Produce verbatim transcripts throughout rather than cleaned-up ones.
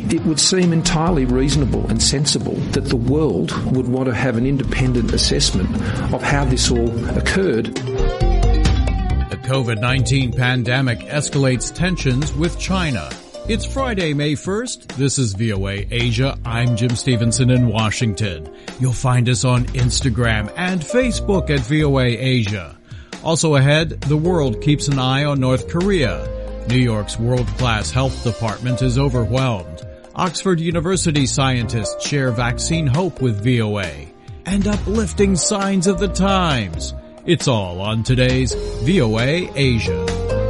It would seem entirely reasonable and sensible that the world would want to have an independent assessment of how this all occurred. The COVID nineteen pandemic escalates tensions with China. It's Friday, May first. This is V O A Asia. I'm Jim Stevenson in Washington. You'll find us on Instagram and Facebook at V O A Asia. Also ahead, the world keeps an eye on North Korea. New York's world-class health department is overwhelmed. Oxford University scientists share vaccine hope with V O A. And uplifting signs of the times. It's all on today's V O A Asia.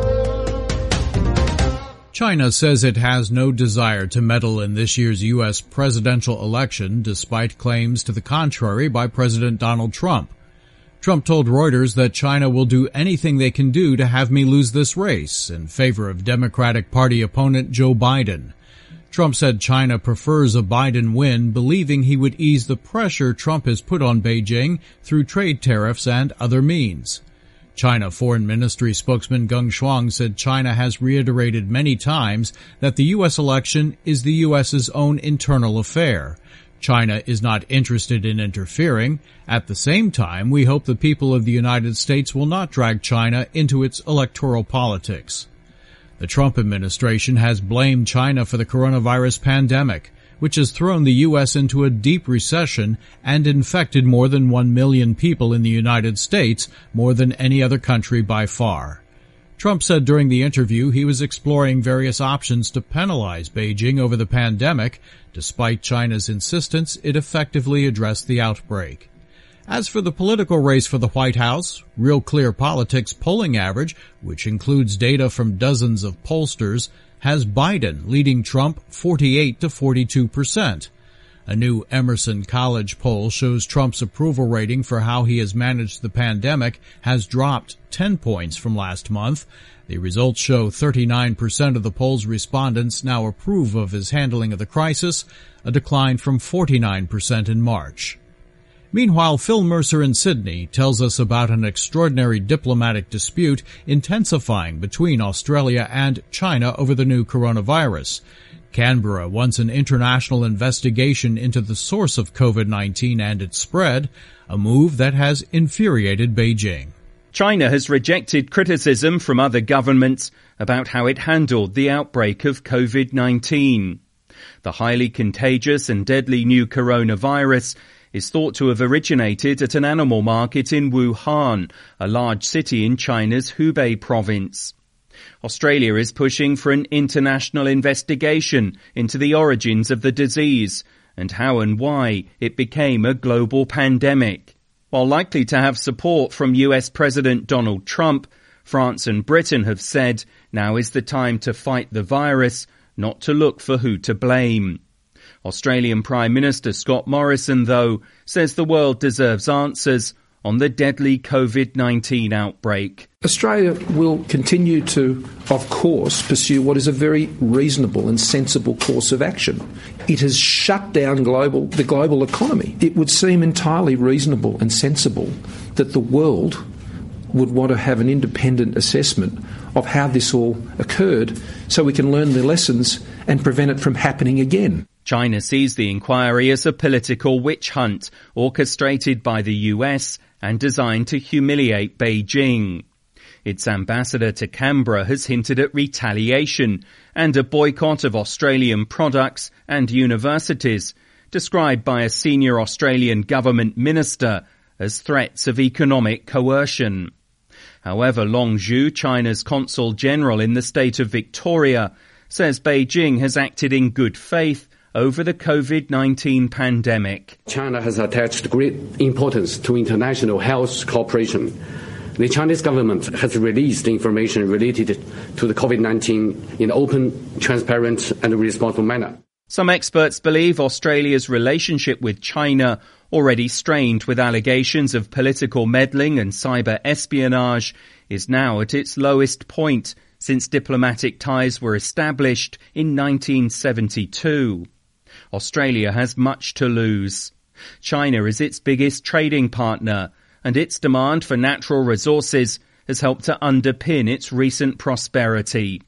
China says it has no desire to meddle in this year's U S presidential election, despite claims to the contrary by President Donald Trump. Trump told Reuters that China will do anything they can do to have me lose this race in favor of Democratic Party opponent Joe Biden. Trump said China prefers a Biden win, believing he would ease the pressure Trump has put on Beijing through trade tariffs and other means. China Foreign Ministry spokesman Geng Shuang said China has reiterated many times that the U S election is the U S's own internal affair. China is not interested in interfering. At the same time, we hope the people of the United States will not drag China into its electoral politics. The Trump administration has blamed China for the coronavirus pandemic, which has thrown the U S into a deep recession and infected more than one million people in the United States, more than any other country by far. Trump said during the interview he was exploring various options to penalize Beijing over the pandemic, despite China's insistence it effectively address the outbreak. As for the political race for the White House, Real Clear Politics polling average, which includes data from dozens of pollsters, has Biden leading Trump forty-eight to forty-two percent. A new Emerson College poll shows Trump's approval rating for how he has managed the pandemic has dropped ten points from last month. The results show thirty-nine percent of the poll's respondents now approve of his handling of the crisis, a decline from forty-nine percent in March. Meanwhile, Phil Mercer in Sydney tells us about an extraordinary diplomatic dispute intensifying between Australia and China over the new coronavirus. Canberra wants an international investigation into the source of COVID nineteen and its spread, a move that has infuriated Beijing. China has rejected criticism from other governments about how it handled the outbreak of COVID nineteen. The highly contagious and deadly new coronavirus is thought to have originated at an animal market in Wuhan, a large city in China's Hubei province. Australia is pushing for an international investigation into the origins of the disease and how and why it became a global pandemic. While likely to have support from U S President Donald Trump, France and Britain have said now is the time to fight the virus, not to look for who to blame. Australian Prime Minister Scott Morrison, though, says the world deserves answers on the deadly COVID nineteen outbreak. Australia will continue to, of course, pursue what is a very reasonable and sensible course of action. It has shut down global the global economy. It would seem entirely reasonable and sensible that the world would want to have an independent assessment of how this all occurred so we can learn the lessons and prevent it from happening again. China sees the inquiry as a political witch hunt orchestrated by the U S and designed to humiliate Beijing. Its ambassador to Canberra has hinted at retaliation and a boycott of Australian products and universities, described by a senior Australian government minister as threats of economic coercion. However, Long Zhu, China's consul general in the state of Victoria, says Beijing has acted in good faith over the COVID nineteen pandemic. China has attached great importance to international health cooperation. The Chinese government has released information related to the COVID nineteen in an open, transparent and responsible manner. Some experts believe Australia's relationship with China, already strained with allegations of political meddling and cyber espionage, is now at its lowest point since diplomatic ties were established in nineteen seventy-two. Australia has much to lose. China is its biggest trading partner, and its demand for natural resources has helped to underpin its recent prosperity.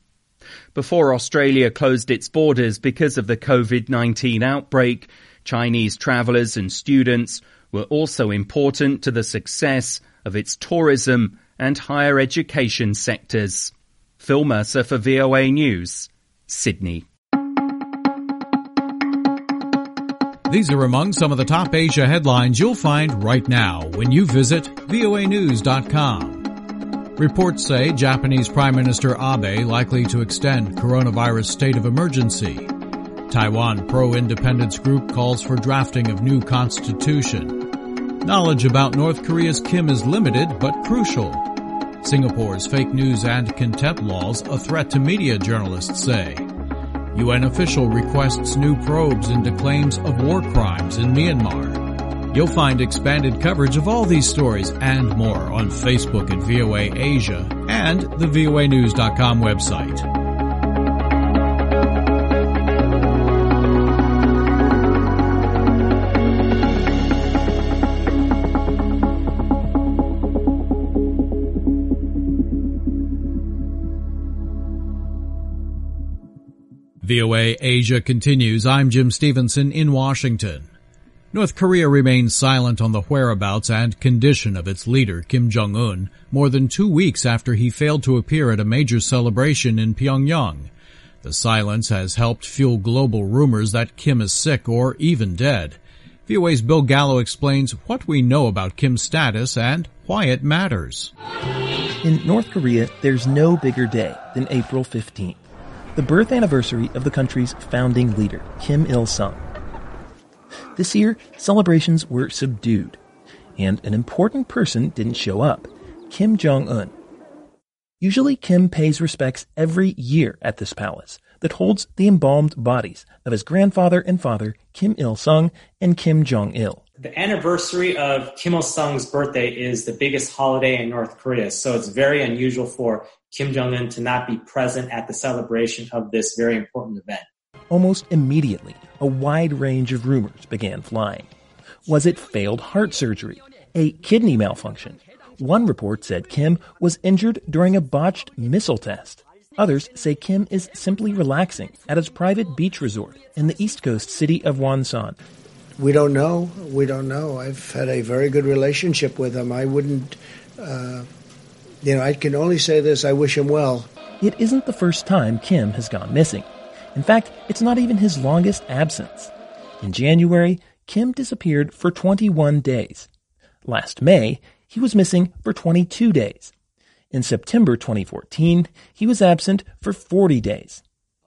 Before Australia closed its borders because of the covid nineteen outbreak, Chinese travellers and students were also important to the success of its tourism and higher education sectors. Phil Mercer for V O A News, Sydney. These are among some of the top Asia headlines you'll find right now when you visit V O A news dot com. Reports say Japanese Prime Minister Abe likely to extend coronavirus state of emergency. Taiwan pro-independence group calls for drafting of new constitution. Knowledge about North Korea's Kim is limited but crucial. Singapore's fake news and contempt laws a threat to media, journalists say. U N official requests new probes into claims of war crimes in Myanmar. You'll find expanded coverage of all these stories and more on Facebook at V O A Asia and the V O A news dot com website. V O A Asia continues. I'm Jim Stevenson in Washington. North Korea remains silent on the whereabouts and condition of its leader, Kim Jong-un, more than two weeks after he failed to appear at a major celebration in Pyongyang. The silence has helped fuel global rumors that Kim is sick or even dead. V O A's Bill Gallo explains what we know about Kim's status and why it matters. In North Korea, there's no bigger day than April fifteenth. The birth anniversary of the country's founding leader, Kim Il-sung. This year, celebrations were subdued, and an important person didn't show up, Kim Jong-un. Usually, Kim pays respects every year at this palace that holds the embalmed bodies of his grandfather and father, Kim Il-sung and Kim Jong-il. The anniversary of Kim Il-sung's birthday is the biggest holiday in North Korea, so it's very unusual for Kim Jong-un to not be present at the celebration of this very important event. Almost immediately, a wide range of rumors began flying. Was it failed heart surgery? A kidney malfunction? One report said Kim was injured during a botched missile test. Others say Kim is simply relaxing at his private beach resort in the east coast city of Wonsan. We don't know. We don't know. I've had a very good relationship with him. I wouldn't... Uh You know, I can only say this, I wish him well. It isn't the first time Kim has gone missing. In fact, it's not even his longest absence. In January, Kim disappeared for twenty-one days. Last May, he was missing for twenty-two days. In September twenty fourteen, he was absent for forty days.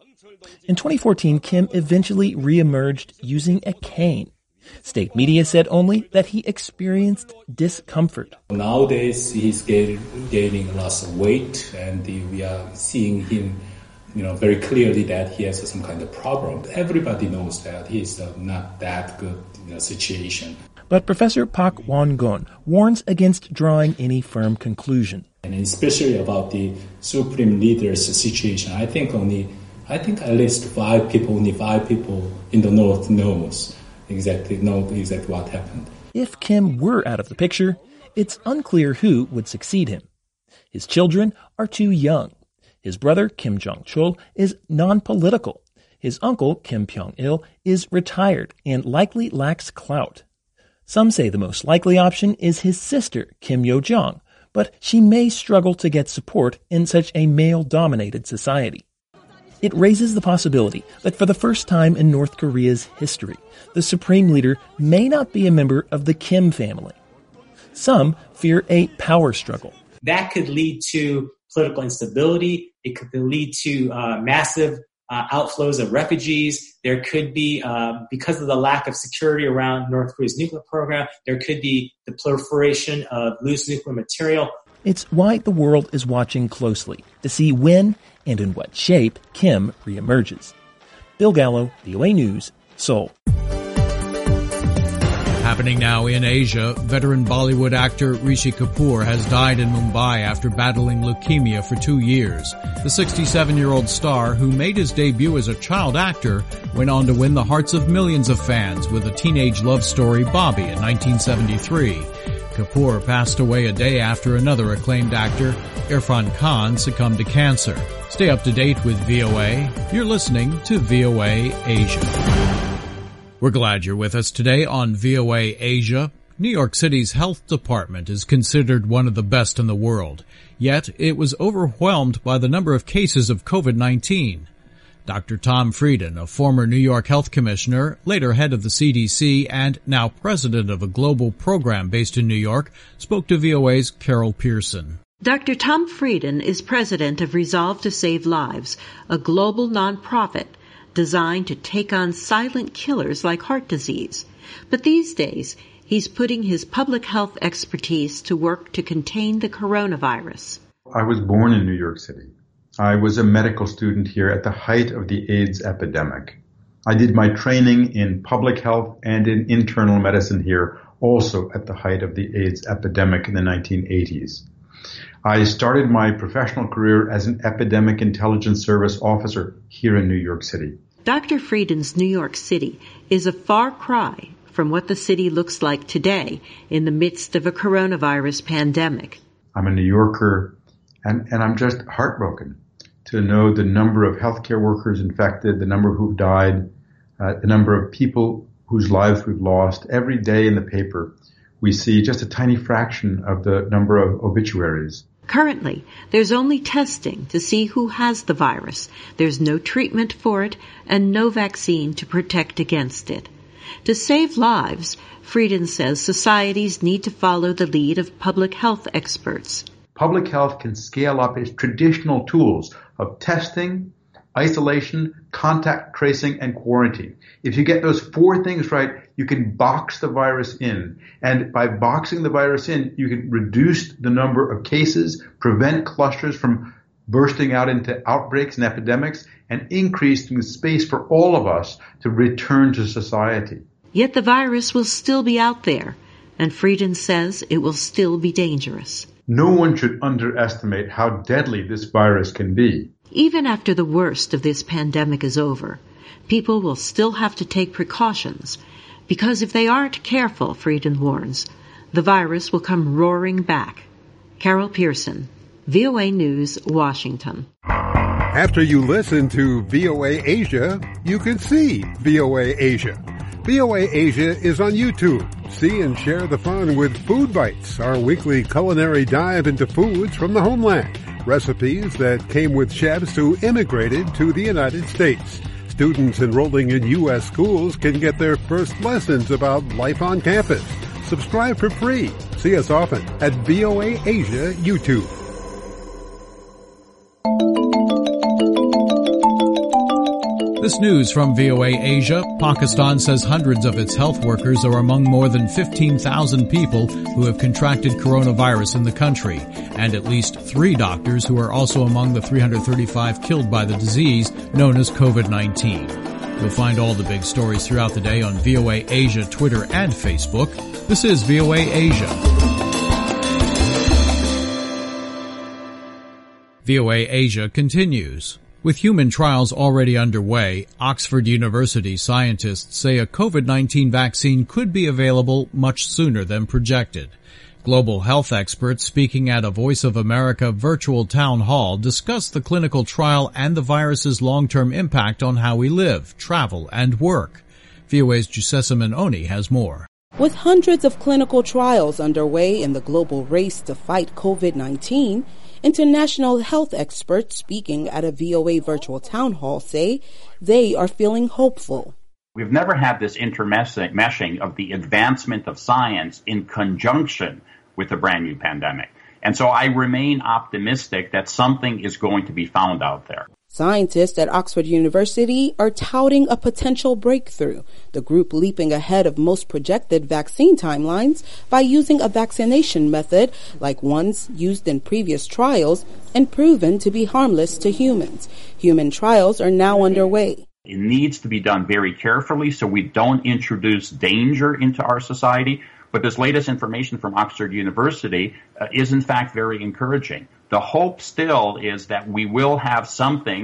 In twenty fourteen, Kim eventually reemerged using a cane. State media said only that he experienced discomfort. Nowadays, he's gaining, gaining lots of weight, and we are seeing him, you know, very clearly that he has some kind of problem. Everybody knows that he's uh, not that good in a situation. But Professor Park Won-gon warns against drawing any firm conclusion. And especially about the supreme leader's situation, I think only, I think at least five people, only five people in the North knows. Exactly know exactly what happened. If Kim were out of the picture, it's unclear who would succeed him. His children are too young. His brother, Kim Jong-chul, is non-political. His uncle, Kim Pyong-il, is retired and likely lacks clout. Some say the most likely option is his sister, Kim Yo-jong, but she may struggle to get support in such a male-dominated society. It raises the possibility that for the first time in North Korea's history, the supreme leader may not be a member of the Kim family. Some fear a power struggle. That could lead to political instability. It could lead to uh, massive uh, outflows of refugees. There could be, uh, because of the lack of security around North Korea's nuclear program, there could be the proliferation of loose nuclear material. It's why the world is watching closely to see when and in what shape Kim reemerges. Bill Gallo, V O A News, Seoul. Happening now in Asia, veteran Bollywood actor Rishi Kapoor has died in Mumbai after battling leukemia for two years. The sixty-seven-year-old star, who made his debut as a child actor, went on to win the hearts of millions of fans with a teenage love story, Bobby, in nineteen seventy-three. Kapoor passed away a day after another acclaimed actor, Irfan Khan, succumbed to cancer. Stay up to date with V O A. You're listening to V O A Asia. We're glad you're with us today on V O A Asia. New York City's health department is considered one of the best in the world, yet it was overwhelmed by the number of cases of COVID nineteen. Doctor Tom Frieden, a former New York health commissioner, later head of the C D C, and now president of a global program based in New York, spoke to V O A's Carol Pearson. Doctor Tom Frieden is president of Resolve to Save Lives, a global nonprofit designed to take on silent killers like heart disease. But these days, he's putting his public health expertise to work to contain the coronavirus. I was born in New York City. I was a medical student here at the height of the AIDS epidemic. I did my training in public health and in internal medicine here, also at the height of the AIDS epidemic in the nineteen eighties. I started my professional career as an epidemic intelligence service officer here in New York City. Doctor Frieden's New York City is a far cry from what the city looks like today in the midst of a coronavirus pandemic. I'm a New Yorker, and, and I'm just heartbroken to know the number of healthcare workers infected, the number who've died, uh, the number of people whose lives we've lost. Every day in the paper, we see just a tiny fraction of the number of obituaries. Currently, there's only testing to see who has the virus. There's no treatment for it and no vaccine to protect against it. To save lives, Frieden says societies need to follow the lead of public health experts. Public health can scale up its traditional tools of testing, isolation, contact tracing, and quarantine. If you get those four things right, you can box the virus in. And by boxing the virus in, you can reduce the number of cases, prevent clusters from bursting out into outbreaks and epidemics, and increasing the space for all of us to return to society. Yet the virus will still be out there, and Frieden says it will still be dangerous. No one should underestimate how deadly this virus can be. Even after the worst of this pandemic is over, people will still have to take precautions, because if they aren't careful, Frieden warns, the virus will come roaring back. Carol Pearson, V O A News, Washington. After you listen to V O A Asia, you can see V O A Asia. V O A Asia is on YouTube. See and share the fun with Food Bites, our weekly culinary dive into foods from the homeland. Recipes that came with chefs who immigrated to the United States. Students enrolling in U S schools can get their first lessons about life on campus. Subscribe for free. See us often at V O A Asia YouTube. This news from V O A Asia. Pakistan says hundreds of its health workers are among more than fifteen thousand people who have contracted coronavirus in the country, and at least three doctors who are also among the three hundred thirty-five killed by the disease known as COVID nineteen. You'll find all the big stories throughout the day on V O A Asia, Twitter, and Facebook. This is V O A Asia. V O A Asia continues. With human trials already underway, Oxford University scientists say a COVID nineteen vaccine could be available much sooner than projected. Global health experts speaking at a Voice of America virtual town hall discussed the clinical trial and the virus's long-term impact on how we live, travel, and work. V O A's Giuseppe Oni has more. With hundreds of clinical trials underway in the global race to fight COVID nineteen, international health experts speaking at a V O A virtual town hall say they are feeling hopeful. We've never had this intermeshing of the advancement of science in conjunction with a brand new pandemic. And so I remain optimistic that something is going to be found out there. Scientists at Oxford University are touting a potential breakthrough, the group leaping ahead of most projected vaccine timelines by using a vaccination method like ones used in previous trials and proven to be harmless to humans. Human trials are now underway. It needs to be done very carefully so we don't introduce danger into our society. But this latest information from Oxford University uh, is in fact very encouraging. The hope still is that we will have something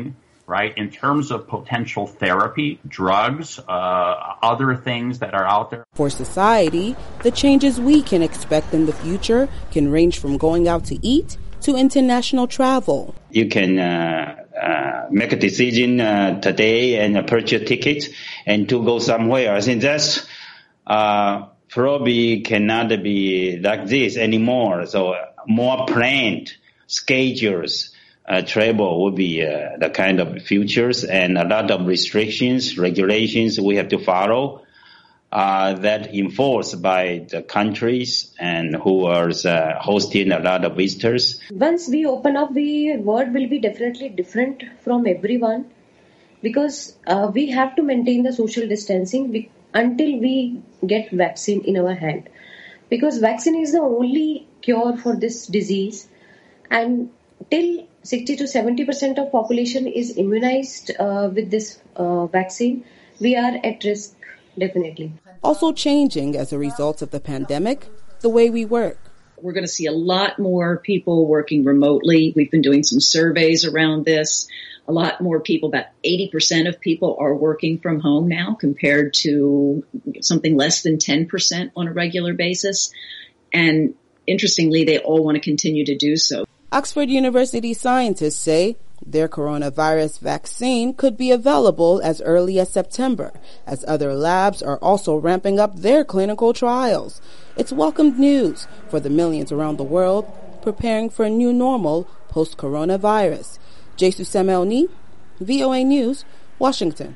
right? In terms of potential therapy, drugs, uh, other things that are out there. For society, the changes we can expect in the future can range from going out to eat to international travel. You can uh, uh, make a decision uh, today and uh, purchase tickets and to go somewhere. I think that's uh, probably cannot be like this anymore. So more planned schedules. Uh, travel will be uh, the kind of futures, and a lot of restrictions, regulations we have to follow uh, that enforced by the countries and who are uh, hosting a lot of visitors. Once we open up, the world will be definitely different from everyone because uh, we have to maintain the social distancing be- until we get vaccine in our hand, because vaccine is the only cure for this disease, and till sixty to seventy percent of population is immunized uh, with this uh, vaccine, we are at risk, definitely. Also changing as a result of the pandemic, the way we work. We're going to see a lot more people working remotely. We've been doing some surveys around this. A lot more people, about eighty percent of people are working from home now compared to something less than ten percent on a regular basis. And interestingly, they all want to continue to do so. Oxford University scientists say their coronavirus vaccine could be available as early as September, as other labs are also ramping up their clinical trials. It's welcomed news for the millions around the world preparing for a new normal post-coronavirus. Jesu Samelni, V O A News, Washington.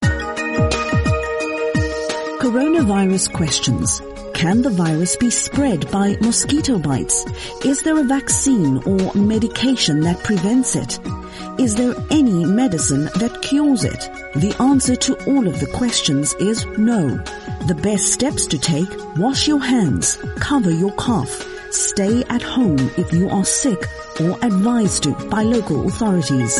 Coronavirus questions. Can the virus be spread by mosquito bites? Is there a vaccine or medication that prevents it? Is there any medicine that cures it? The answer to all of the questions is no. The best steps to take: wash your hands, cover your cough, stay at home if you are sick or advised to by local authorities.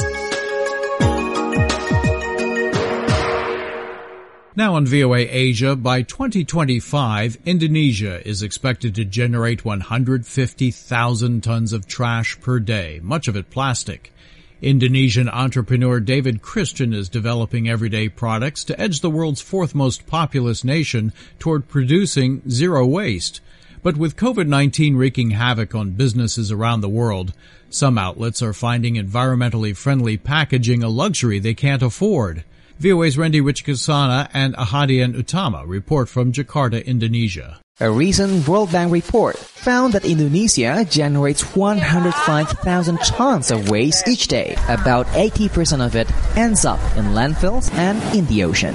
Now on V O A Asia, by twenty twenty-five, Indonesia is expected to generate one hundred fifty thousand tons of trash per day, much of it plastic. Indonesian entrepreneur David Christian is developing everyday products to edge the world's fourth most populous nation toward producing zero waste. But with COVID nineteen wreaking havoc on businesses around the world, some outlets are finding environmentally friendly packaging a luxury they can't afford. V O A's Randy Wichkasana and Ahadian Utama report from Jakarta, Indonesia. A recent World Bank report found that Indonesia generates one hundred five thousand tons of waste each day. About eighty percent of it ends up in landfills and in the ocean.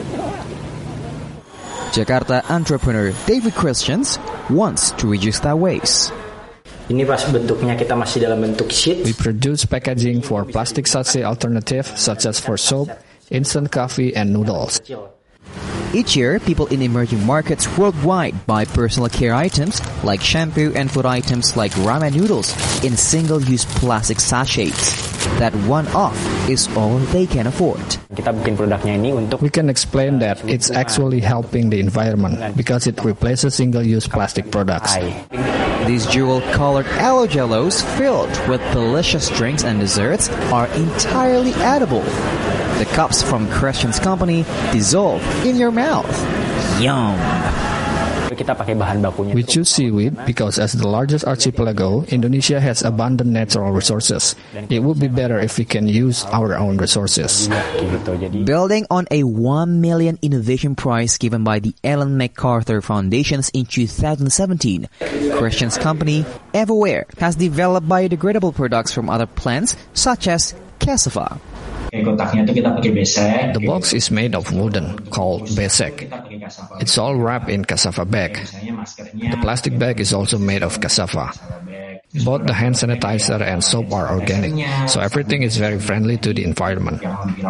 Jakarta entrepreneur David Christians wants to reduce that waste. Ini pas bentuknya kita masih dalam bentuk sheet. We produce packaging for plastic sachet alternative such as for soap, instant coffee, and noodles. Each year, people in emerging markets worldwide buy personal care items like shampoo and food items like ramen noodles in single-use plastic sachets. That one-off is all they can afford. Kita bikin produknya ini untuk We can explain that it's actually helping the environment because it replaces single-use plastic products. These jewel-colored aloe-jellos filled with delicious drinks and desserts are entirely edible. The cups from Christian's company dissolve in your mouth. Yum! Kita pakai bahan bakunya. We choose seaweed because as the largest archipelago, Indonesia has abundant natural resources. It would be better if we can use our own resources. Building on a one million innovation prize given by the Ellen MacArthur Foundations in two thousand seventeen, Christian's company, Everware, has developed biodegradable products from other plants such as cassava. The box is made of wooden, called besek. It's all wrapped in cassava bag. The plastic bag is also made of cassava. Both the hand sanitizer and soap are organic, so everything is very friendly to the environment.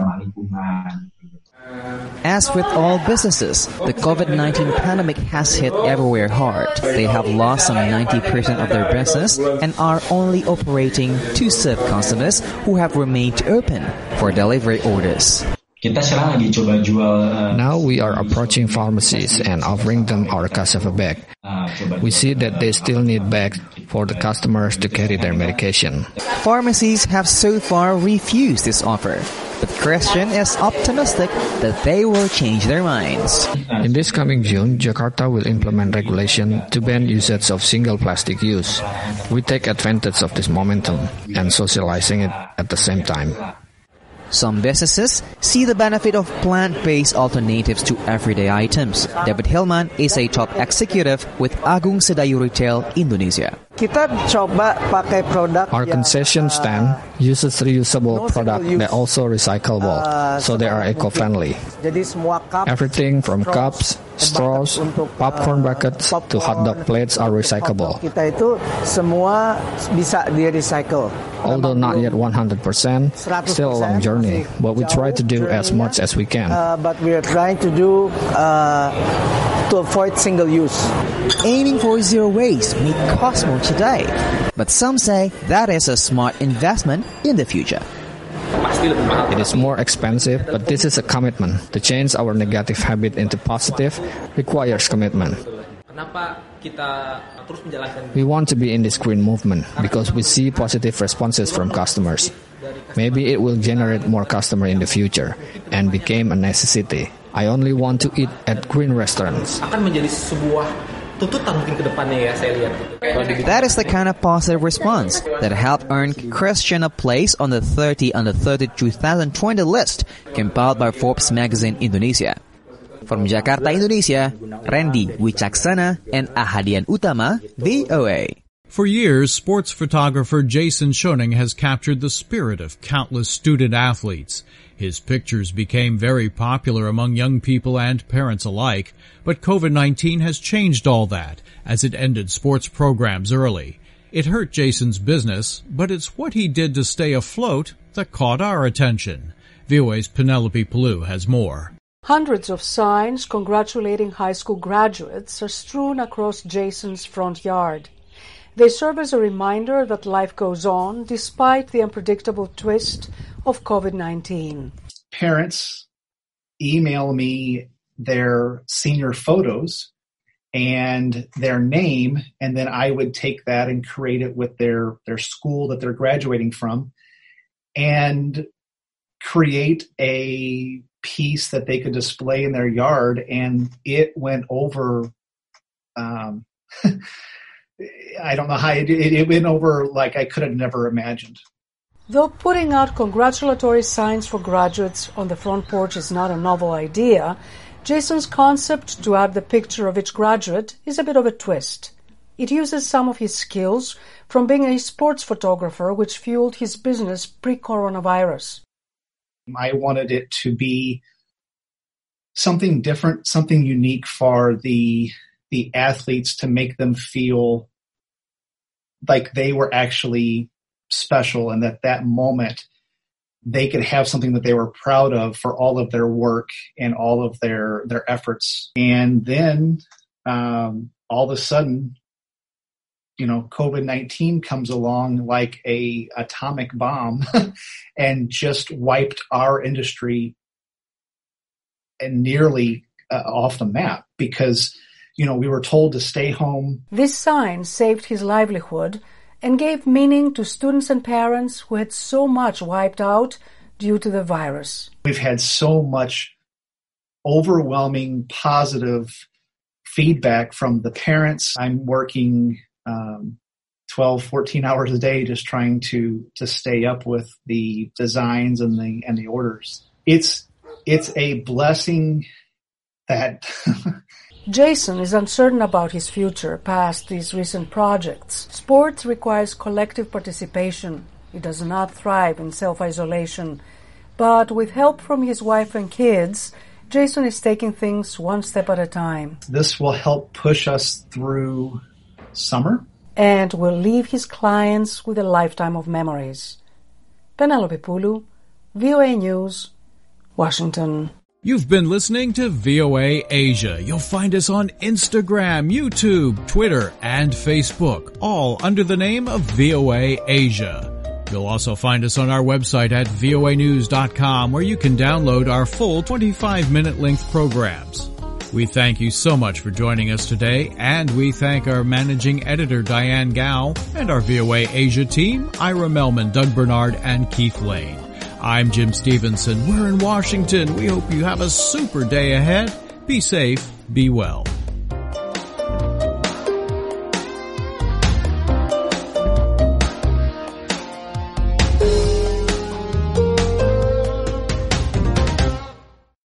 As with all businesses, the COVID nineteen pandemic has hit Everware hard. They have lost some ninety percent of their business and are only operating to serve customers who have remained open for delivery orders. Now we are approaching pharmacies and offering them our cassava bag. We see that they still need bags for the customers to carry their medication. Pharmacies have so far refused this offer. But Christian is optimistic that they will change their minds. In this coming June, Jakarta will implement regulation to ban usage of single plastic use. We take advantage of this momentum and socializing it at the same time. Some businesses see the benefit of plant-based alternatives to everyday items. David Hillman is a top executive with Agung Sedayu Retail Indonesia. Kita coba pakai produk Our concession stand uses reusable product that also recyclable, so they are eco-friendly. Jadi semua cup, everything from cups, straws, popcorn buckets to hot dog plates are recyclable. Kita itu semua bisa di-recycle. Although not yet one hundred percent, still a long journey, but we try to do as much as we can. Uh, but we are trying to do uh, to avoid single use. Aiming for zero waste may cost more today, but some say that is a smart investment in the future. It is more expensive, but this is a commitment. To change our negative habit into positive requires commitment. We want to be in this green movement because we see positive responses from customers. Maybe it will generate more customers in the future and become a necessity. I only want to eat at green restaurants. That is the kind of positive response that helped earn Christian a place on the thirty under thirty twenty twenty list compiled by Forbes magazine Indonesia. From Jakarta, Indonesia, Randy Wicaksana and Ahadian Utama, V O A. For years, sports photographer Jason Schoening has captured the spirit of countless student athletes. His pictures became very popular among young people and parents alike, but COVID nineteen has changed all that as it ended sports programs early. It hurt Jason's business, but it's what he did to stay afloat that caught our attention. V O A's Penelope Palou has more. Hundreds of signs congratulating high school graduates are strewn across Jason's front yard. They serve as a reminder that life goes on despite the unpredictable twist of COVID nineteen. Parents email me their senior photos and their name, and then I would take that and create it with their, their school that they're graduating from and create a piece that they could display in their yard, and it went over um, I don't know how it, it, it went over like I could have never imagined. Though putting out congratulatory signs for graduates on the front porch is not a novel idea, Jason's concept to add the picture of each graduate is a bit of a twist. It uses some of his skills from being a sports photographer, which fueled his business pre-coronavirus. I wanted it to be something different, something unique for the the athletes, to make them feel like they were actually special and that that moment they could have something that they were proud of for all of their work and all of their, their efforts. And then um, all of a sudden, you know, COVID nineteen comes along like a atomic bomb and just wiped our industry and nearly uh, off the map because, you know, we were told to stay home. This sign saved his livelihood and gave meaning to students and parents who had so much wiped out due to the virus. We've had so much overwhelming positive feedback from the parents. I'm working um, twelve, fourteen hours a day just trying to to stay up with the designs and the and the orders. It's it's a blessing that Jason is uncertain about his future past these recent projects. Sports requires collective participation. He does not thrive in self-isolation. But with help from his wife and kids, Jason is taking things one step at a time. This will help push us through summer. And will leave his clients with a lifetime of memories. Penelope Palou, V O A News, Washington. You've been listening to V O A Asia. You'll find us on Instagram, YouTube, Twitter, and Facebook, all under the name of V O A Asia. You'll also find us on our website at V O A news dot com, where you can download our full twenty-five minute length programs. We thank you so much for joining us today, and we thank our managing editor, Diane Gao, and our V O A Asia team, Ira Melman, Doug Bernard, and Keith Lane. I'm Jim Stevenson. We're in Washington. We hope you have a super day ahead. Be safe, be well.